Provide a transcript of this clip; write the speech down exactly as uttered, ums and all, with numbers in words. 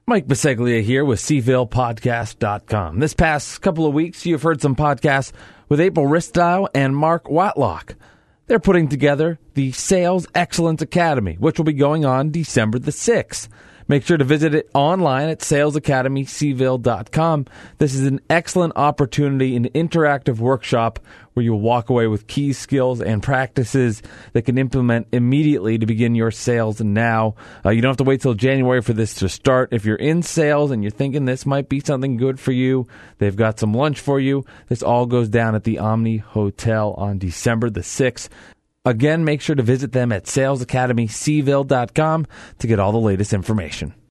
Mike Biseglia here with Seaville Podcast dot com. This past couple of weeks, you've heard some podcasts with April Ristow and Mark Watlock. They're putting together the Sales Excellence Academy, which will be going on December the sixth. Make sure to visit it online at sales academy seaville dot com. This is an excellent opportunity, an interactive workshop where you'll walk away with key skills and practices that can implement immediately to begin your sales now. Uh, you don't have to wait till January for this to start. If you're in sales and you're thinking this might be something good for you, they've got some lunch for you. This all goes down at the Omni Hotel on December the sixth. Again, make sure to visit them at sales academy seaville dot com to get all the latest information.